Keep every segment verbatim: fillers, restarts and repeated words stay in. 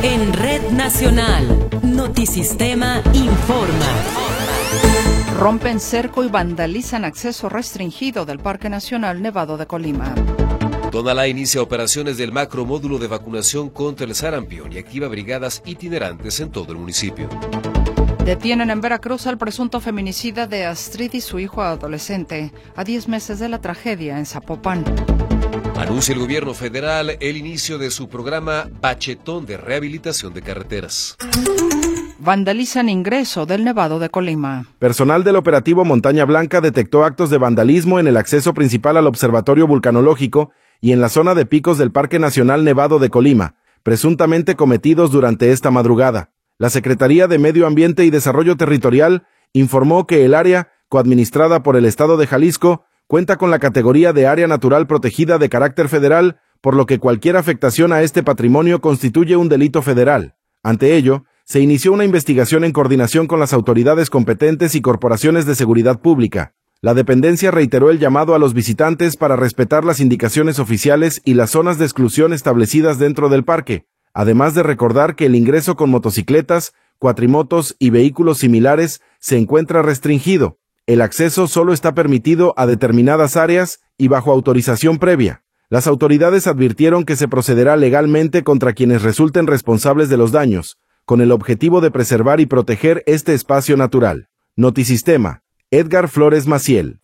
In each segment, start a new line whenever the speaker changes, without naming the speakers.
En Red Nacional, Notisistema informa.
Rompen cerco y vandalizan acceso restringido del Parque Nacional Nevado de Colima.
Tonalá inicia operaciones del macromódulo de vacunación contra el sarampión y activa brigadas itinerantes en todo el municipio.
Detienen en Veracruz al presunto feminicida de Astrid y su hijo adolescente, a diez meses de la tragedia en Zapopan.
Anuncia el gobierno federal el inicio de su programa Bachetón de rehabilitación de carreteras.
Vandalizan ingreso del Nevado de Colima.
Personal del operativo Montaña Blanca detectó actos de vandalismo en el acceso principal al observatorio vulcanológico y en la zona de picos del Parque Nacional Nevado de Colima, presuntamente cometidos durante esta madrugada. La Secretaría de Medio Ambiente y Desarrollo Territorial informó que el área, coadministrada por el Estado de Jalisco, cuenta con la categoría de Área Natural Protegida de carácter federal, por lo que cualquier afectación a este patrimonio constituye un delito federal. Ante ello, se inició una investigación en coordinación con las autoridades competentes y corporaciones de seguridad pública. La dependencia reiteró el llamado a los visitantes para respetar las indicaciones oficiales y las zonas de exclusión establecidas dentro del parque, además de recordar que el ingreso con motocicletas, cuatrimotos y vehículos similares se encuentra restringido. El acceso solo está permitido a determinadas áreas y bajo autorización previa. Las autoridades advirtieron que se procederá legalmente contra quienes resulten responsables de los daños, con el objetivo de preservar y proteger este espacio natural. Notisistema, Edgar Flores Maciel.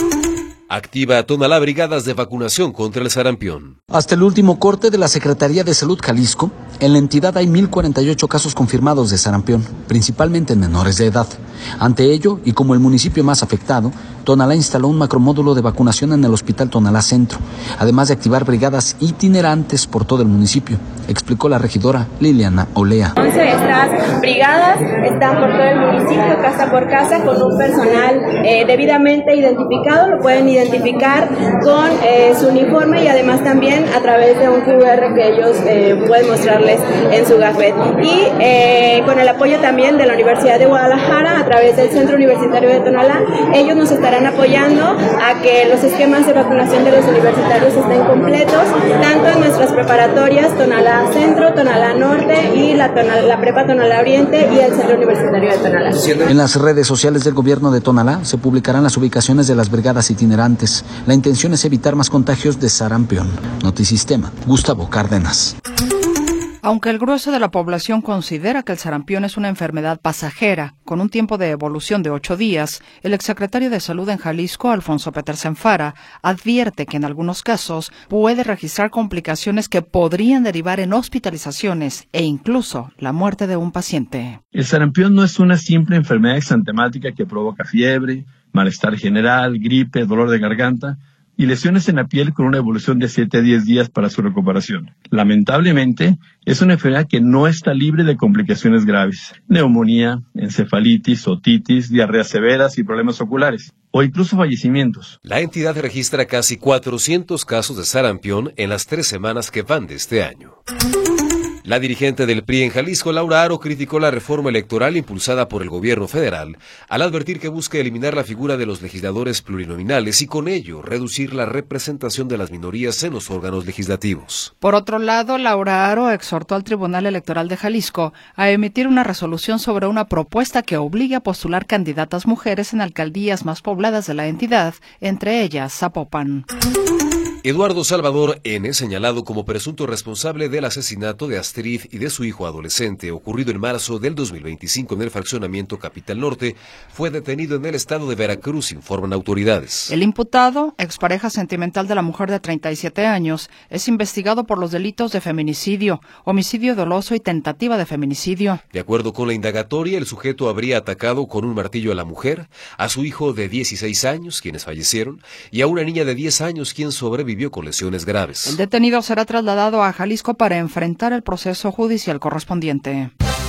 Activa Tonalá brigadas de vacunación contra el sarampión.
Hasta el último corte de la Secretaría de Salud Jalisco, en la entidad hay mil cuarenta y ocho casos confirmados de sarampión, principalmente en menores de edad. Ante ello, y como el municipio más afectado, Tonalá instaló un macromódulo de vacunación en el Hospital Tonalá Centro, además de activar brigadas itinerantes por todo el municipio, explicó la regidora Liliana Olea.
Entonces, estas brigadas están por todo el municipio, casa por casa, con un personal eh, debidamente identificado, lo pueden identificar con eh, su uniforme y además también a través de un Q R que ellos eh, pueden mostrarles en su gafet. Y eh, con el apoyo también de la Universidad de Guadalajara, a través del Centro Universitario de Tonalá, ellos nos estarán apoyando a que los esquemas de vacunación de los universitarios estén completos, tanto en nuestras preparatorias Tonalá Centro, Tonalá Norte y la, Tonalá, la Prepa Tonalá Oriente y el Centro Universitario de Tonalá.
En las redes sociales del gobierno de Tonalá se publicarán las ubicaciones de las brigadas itinerantes. La intención es evitar más contagios de sarampión. Notisistema, Gustavo Cárdenas.
Aunque el grueso de la población considera que el sarampión es una enfermedad pasajera, con un tiempo de evolución de ocho días, el exsecretario de Salud en Jalisco, Alfonso Petersen Fara, advierte que en algunos casos puede registrar complicaciones que podrían derivar en hospitalizaciones e incluso la muerte de un paciente.
El sarampión no es una simple enfermedad exantemática que provoca fiebre, malestar general, gripe, dolor de garganta y lesiones en la piel con una evolución de siete a diez días para su recuperación. Lamentablemente, es una enfermedad que no está libre de complicaciones graves: neumonía, encefalitis, otitis, diarreas severas y problemas oculares, o incluso fallecimientos.
La entidad registra casi cuatrocientos casos de sarampión en las tres semanas que van de este año. La dirigente del P R I en Jalisco, Laura Aro, criticó la reforma electoral impulsada por el gobierno federal al advertir que busca eliminar la figura de los legisladores plurinominales y con ello reducir la representación de las minorías en los órganos legislativos.
Por otro lado, Laura Aro exhortó al Tribunal Electoral de Jalisco a emitir una resolución sobre una propuesta que obligue a postular candidatas mujeres en alcaldías más pobladas de la entidad, entre ellas Zapopan.
Eduardo Salvador N., señalado como presunto responsable del asesinato de Astrid y de su hijo adolescente ocurrido en marzo del dos mil veinticinco en el fraccionamiento Capital Norte, fue detenido en el estado de Veracruz, informan autoridades.
El imputado, expareja sentimental de la mujer de treinta y siete años, es investigado por los delitos de feminicidio, homicidio doloso y tentativa de feminicidio.
De acuerdo con la indagatoria, el sujeto habría atacado con un martillo a la mujer, a su hijo de dieciséis años, quienes fallecieron, y a una niña de diez años, quien sobrevivió vivió con lesiones graves.
El detenido será trasladado a Jalisco para enfrentar el proceso judicial correspondiente.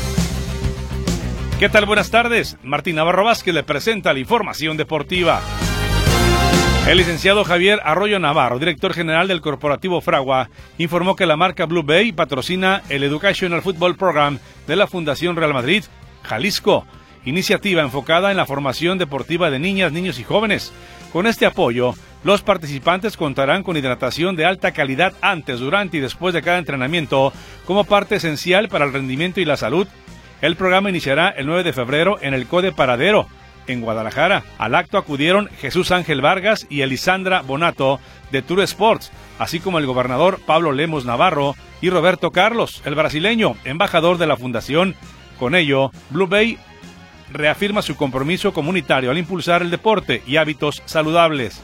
¿Qué tal? Buenas tardes. Martín Navarro Vázquez le presenta la información deportiva. El licenciado Javier Arroyo Navarro, director general del Corporativo Fragua, informó que la marca Blue Bay patrocina el Educational Football Program de la Fundación Real Madrid, Jalisco, iniciativa enfocada en la formación deportiva de niñas, niños y jóvenes. Con este apoyo, Los participantes contarán con hidratación de alta calidad antes, durante y después de cada entrenamiento como parte esencial para el rendimiento y la salud. El programa iniciará el nueve de febrero en el Code Paradero, en Guadalajara. Al acto acudieron Jesús Ángel Vargas y Elisandra Bonato de Tour Sports, así como el gobernador Pablo Lemos Navarro y Roberto Carlos, el brasileño, embajador de la fundación. Con ello, Blue Bay reafirma su compromiso comunitario al impulsar el deporte y hábitos saludables.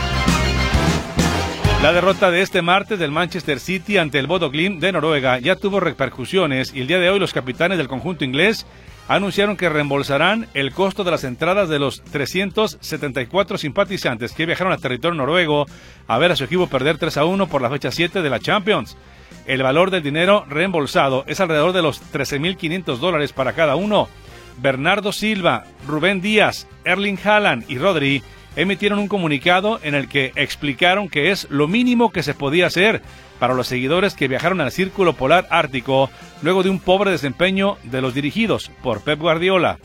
La derrota de este martes del Manchester City ante el Bodo Glimt de Noruega ya tuvo repercusiones y el día de hoy los capitanes del conjunto inglés anunciaron que reembolsarán el costo de las entradas de los trescientos setenta y cuatro simpatizantes que viajaron a territorio noruego a ver a su equipo perder tres a uno por la fecha siete de la Champions. El valor del dinero reembolsado es alrededor de los trece mil quinientos dólares para cada uno. Bernardo Silva, Rubén Díaz, Erling Haaland y Rodri emitieron un comunicado en el que explicaron que es lo mínimo que se podía hacer para los seguidores que viajaron al Círculo Polar Ártico luego de un pobre desempeño de los dirigidos por Pep Guardiola.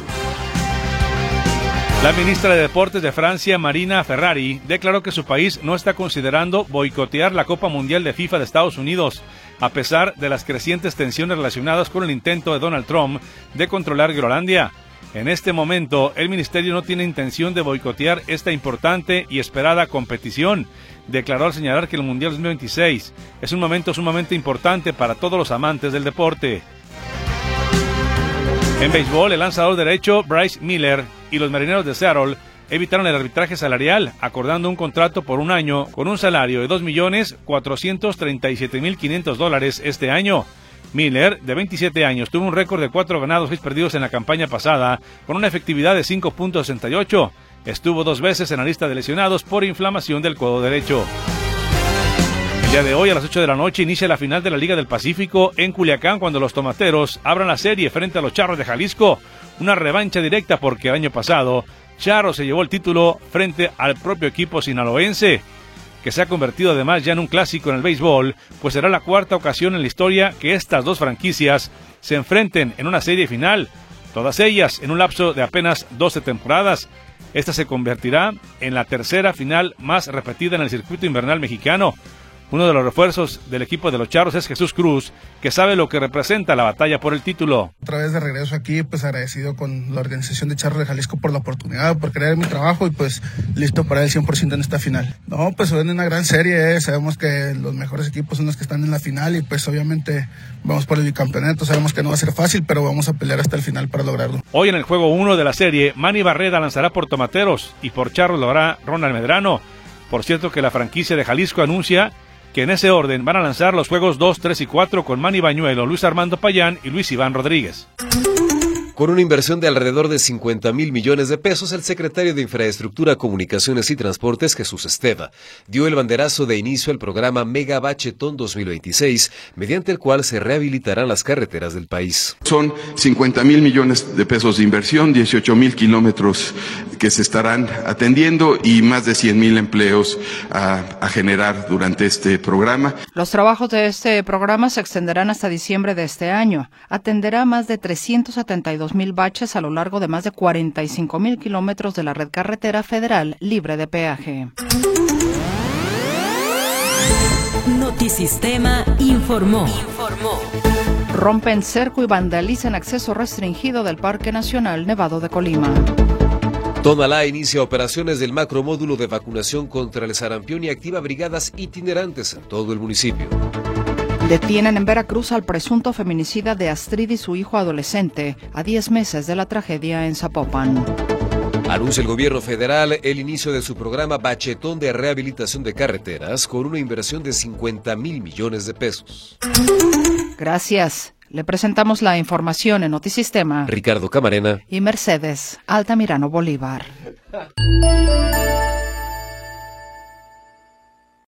La ministra de Deportes de Francia, Marina Ferrari, declaró que su país no está considerando boicotear la Copa Mundial de FIFA de Estados Unidos, a pesar de las crecientes tensiones relacionadas con el intento de Donald Trump de controlar Groenlandia. En este momento, el ministerio no tiene intención de boicotear esta importante y esperada competición, declaró al señalar que el Mundial dos mil veintiséis es un momento sumamente importante para todos los amantes del deporte. En béisbol, el lanzador derecho Bryce Miller y los Marineros de Seattle evitaron el arbitraje salarial, acordando un contrato por un año con un salario de dos millones cuatrocientos treinta y siete mil quinientos dólares este año. Miller, de veintisiete años, tuvo un récord de cuatro ganados y seis perdidos en la campaña pasada, con una efectividad de cinco punto sesenta y ocho. Estuvo dos veces en la lista de lesionados por inflamación del codo derecho. El día de hoy, a las ocho de la noche, inicia la final de la Liga del Pacífico en Culiacán, cuando los tomateros abran la serie frente a los Charros de Jalisco. Una revancha directa porque el año pasado, Charros se llevó el título frente al propio equipo sinaloense, que se ha convertido además ya en un clásico en el béisbol, pues será la cuarta ocasión en la historia que estas dos franquicias se enfrenten en una serie final, todas ellas en un lapso de apenas doce temporadas. Esta se convertirá en la tercera final más repetida en el circuito invernal mexicano. Uno de los refuerzos del equipo de los Charros es Jesús Cruz, que sabe lo que representa la batalla por el título.
Otra vez de regreso aquí, pues agradecido con la organización de Charros de Jalisco por la oportunidad, por creer en mi trabajo y pues listo para el cien por ciento en esta final. No, pues es una gran serie, ¿eh? Sabemos que los mejores equipos son los que están en la final y pues obviamente vamos por el bicampeonato, sabemos que no va a ser fácil, pero vamos a pelear hasta el final para lograrlo.
Hoy en el juego uno de la serie, Manny Barreda lanzará por Tomateros y por Charros lo hará Ronald Medrano. Por cierto que la franquicia de Jalisco anuncia que en ese orden van a lanzar los juegos dos, tres y cuatro con Manny Bañuelo, Luis Armando Payán y Luis Iván Rodríguez.
Con una inversión de alrededor de cincuenta mil millones de pesos, el secretario de Infraestructura, Comunicaciones y Transportes, Jesús Esteva, dio el banderazo de inicio al programa Mega Bachetón dos mil veintiséis, mediante el cual se rehabilitarán las carreteras del país.
Son cincuenta mil millones de pesos de inversión, dieciocho mil kilómetros que se estarán atendiendo y más de cien mil empleos a, a generar durante este programa.
Los trabajos de este programa se extenderán hasta diciembre de este año. Atenderá más de trescientos setenta y dos mil baches a lo largo de más de cuarenta y cinco mil kilómetros de la red carretera federal libre de peaje.
Notisistema informó. Informó.
Rompen cerco y vandalizan acceso restringido del Parque Nacional Nevado de Colima.
Tonalá inicia operaciones del macromódulo de vacunación contra el sarampión y activa brigadas itinerantes en todo el municipio.
Detienen en Veracruz al presunto feminicida de Astrid y su hijo adolescente, a diez meses de la tragedia en Zapopan.
Anuncia el gobierno federal el inicio de su programa Bachetón de rehabilitación de carreteras con una inversión de cincuenta mil millones de pesos.
Gracias. Le presentamos la información en Notisistema.
Ricardo Camarena
y Mercedes Altamirano Bolívar.